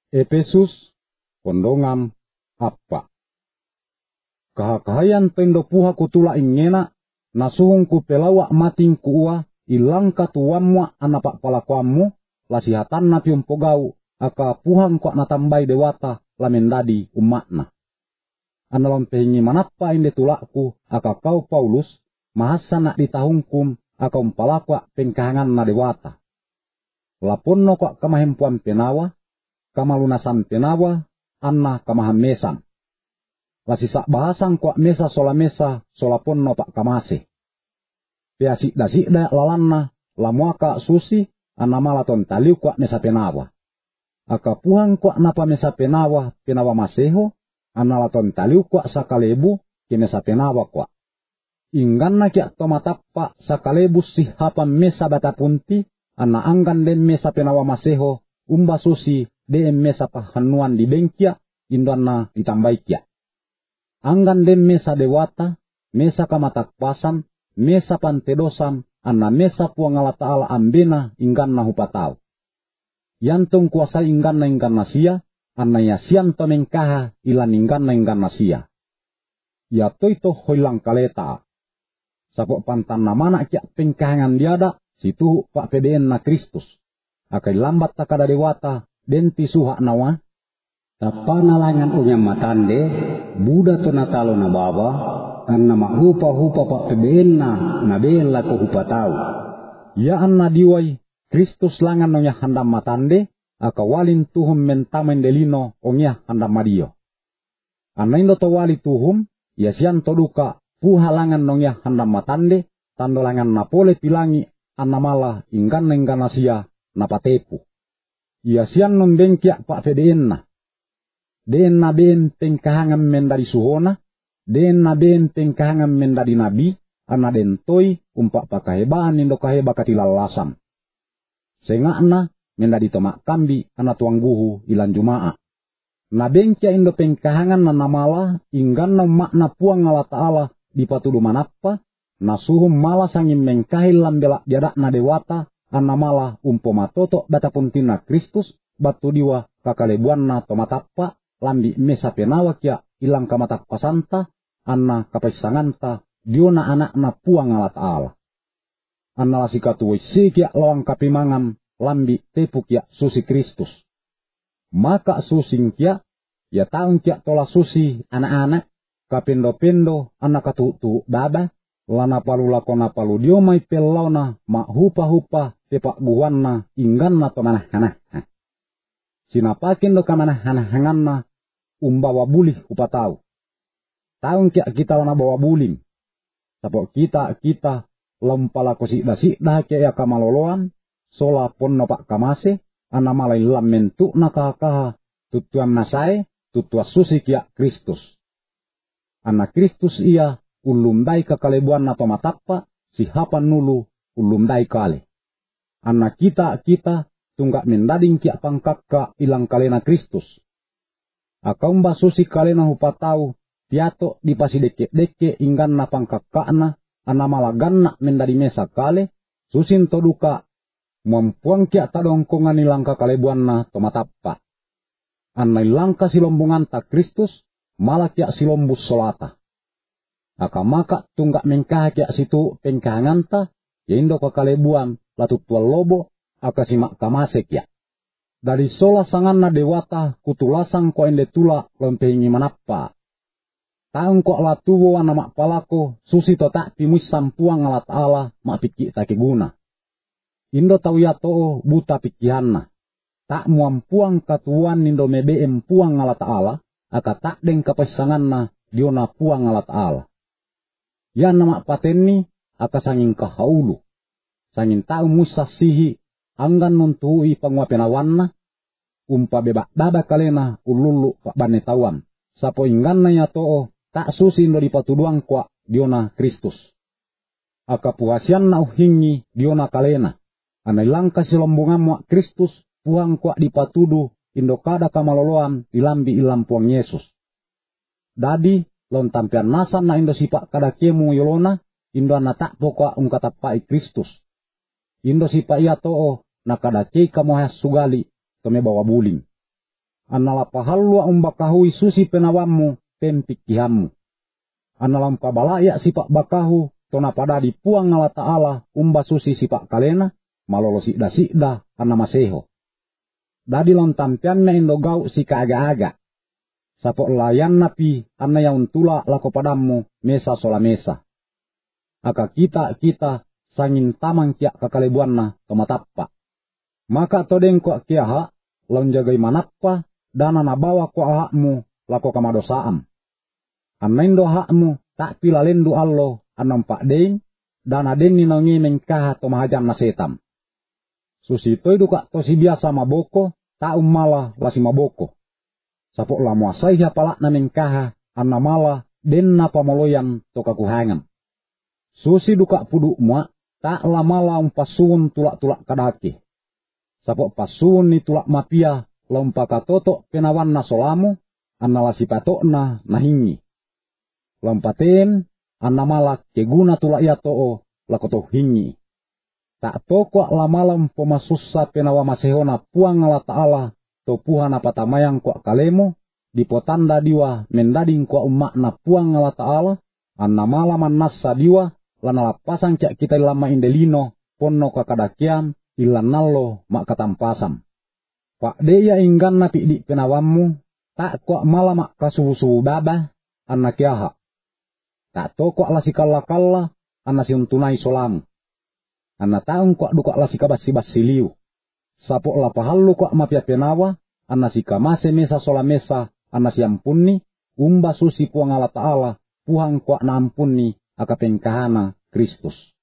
Efesus pondongam apa. Kahakahayan pendo puha kutula ingena nasuhung ku pelawa mating kuua ilang katuamwa anapak palakuammu lasihatan na pium pogau aka puhang kwa natambai dewata lamendadi umakna. Analom pehingi manapa inde tulaku aka kau Paulus mahasa nak ditahungkum aka umpalakwa pengkahangan na dewata. Laponno kwa kamahempuan penawa, kamalunasan penawa, anna kamahamesan. Lasisak bahasang kwa mesa solaponno pak kamase. Piasik dayak lalanna lamuaka susi anna malaton taliu kwa mesa penawa. Aka puhang kwa napa mesa penawa maseho, anna laton taliu kwa sakalebu ke mesa penawa kwa. Ingganna kia tomatappa sakalebu sihapan mesa batapunti, anna anggan den mesa penawa maseho, umba susi den mesa pahanuan di bengkia, indana ditambai kia. Anggan den mesa dewata, mesa kamatakpasan, mesa pantedosan, anna mesa puangala ta'ala ambena ingganna hupatau. Yantung kuasa ingganna sia, anna yasian to mengkaha ilan ingganna sia. Ya toito hoilang kaleta. Sapok pantan namana kia pengkahangan diada, situ pak PBN na Kristus. Akai lambat takada dewata, denti suha nawa. Tapana langan unyam matande, buda to natalo na baba, karena mahupa-hupa pak PBN na nabela ko hupa tau. Ya anna diwai, Kristus langan nonya handam matande, aka walin tuhum mentamen delino ongya handam madio. Anna indo to wali tuhum, ya sian to duka, puhalangan nongya handam matande, tandolangan napole pilangi, anamala ingganna sia napatepu. Ya sian non bengkia pak fedenna. Den na ben pengkahangan mendari suhona, den na ben pengkahangan mendari nabi, ana den toy umpak pakahebaan indo kaheba katilalasan. Sengakna mendari tomak kambi ana tuang guhu ilan jumaa. Na bengkia indo pengkahangan na namala ingganna makna puang ala ta'ala dipatudu manappa, nasuhum mala sangin mengkahil lambela diadak na dewata, anamala umpomatoto batapuntina Kristus, batu diwa kakalebuan na tomatappa, lambi mesa penawa kia ilang kamatakpasanta, anna kapaisanganta, diona anak na puang ala ta'ala. Anna lasikatu wisi kia lawang kapimangan, lambi tepu kia susi Kristus. Maka susing kia, ya taung kia tola susi anak-anak, kapendo-pendo anak katu baba, lana palu lakona palu dio mai pelauna mak hupa-hupa tepak guwanna ingganna to manah-hanah. Sinapakin do kamanah-hanahanganna umbawa bulih upatau. Taung kia kita lana bawa bulim. Sapok kita lempala kosikda-sikda kia ya kamaloloan, sola ponno pak kamase, anamalai lamentu nakakaha, tutuan nasae, tutua susi kia Kristus. Anak Kristus ia ulumdai kakalebuan na tomatappa, sihapan nulu ulumdai kale. Anak kita tunggak mendading kia pangkakka ilang kalena Kristus. Akaumba susi kalena hupatau, tiato dipasi deke-deke ingganna pangkakkana, anamalaganna mendadi mesa kale, susin toduka, mampuang kia tadongkongan ilang kakalebuan na tomatappa. Anna ilangka silombungan ta Kristus, malah kia silombus solata. Akamaka tunggak mengkah kia situ pengkahanganta, ya indo kakalebuan latu tual lobo, akasimak kamase kia. Dari sola sanganna dewata kutulasang ko ende tula lempehingi manappa. Taung ko latuwo anamak palako, susi to tak pimus sampuang alat ala mak piki takiguna. Indo tau ya to buta pikihanna. Tak muampuang katuan indo mebe empuang alat ala, aka tak deng kapasanganna diona puang alat ala. Ya nama pateni aka sanging kahaulu. Sangin tau musasihi anggan nuntuhi panguapenawanna. Umpa bebak dada kalena ululu pak banetawan. Sapo ingganna ya to'o tak susi indo dipatuduang kwa diona Kristus. Aka puasian na uhingi diona kalena. Anailang kasilombungan muak Kristus puang kwa dipatudu indo kada kamaloloan dilambi ilam puang Yesus. Dadi lontampian nasan na indo sipak kada kemu yolona indo na tak pokok ungkatapai Kristus. Indo sipak ia to'o na kada kei kamohas sugali tome bawa buling. Anala pahallua umbakahui susi penawammu tempik kihammu. Anala pabalaya sipak bakahu tona pada dipuang Allah Ta'ala umba susi sipak kalena malolo sikda anna maseho. Dadi lontampianna indo gau sika aga-aga. Sapok layan napi anna yaun tula lako padamu mesa sola mesa. Aka kita sangin tamang kia kakalebuanna tomatappa. Maka todeng ko kiaha laun jagai manappa dana nabawa ko ahakmu lako kamadosaam. Anaindo hakmu tak pilalendu allo anampak deng dana den ninongi mengkaha tomahajan na setam. Susi toy duka tosi biasa maboko tak umala lasi maboko. Sapok la muasai hapalak na mengkaha anna mala den na pamoloyan to kakuhangan. Susi duka pudu mua tak lamala umpasun tulak-tulak kadake. Sapok pasun ni tulak mapia lompaka toto penawan na solamu anna lasi patokna nahingi. Lompaten anna malak keguna tulak ya to'o lakoto hingi. Tak toko lamalam pomasussa penawa masehona puang Allah Ta'ala to puhan apa tamayang ko kalemo dipotanda diwa mendading ko umakna puang Allah Ta'ala anna malaman nassa diwa lana lapasang cak kita lama indelino ponno kakadakiam ilan nallo mak katampasam. Pak deya inggan napi di penawammu tak ko malamak kasuhu baba anna kiaha. Tak toko lasi kalla anna siuntunai solamu. Anna taung ko duka lasi kabasi liu. Sapok la pahallu ko mapia penawa anna sikamase mesa sola mesa anna siampuni umba susi puang Allah Ta'ala puhang ko na ampuni aka pengkahana Kristus.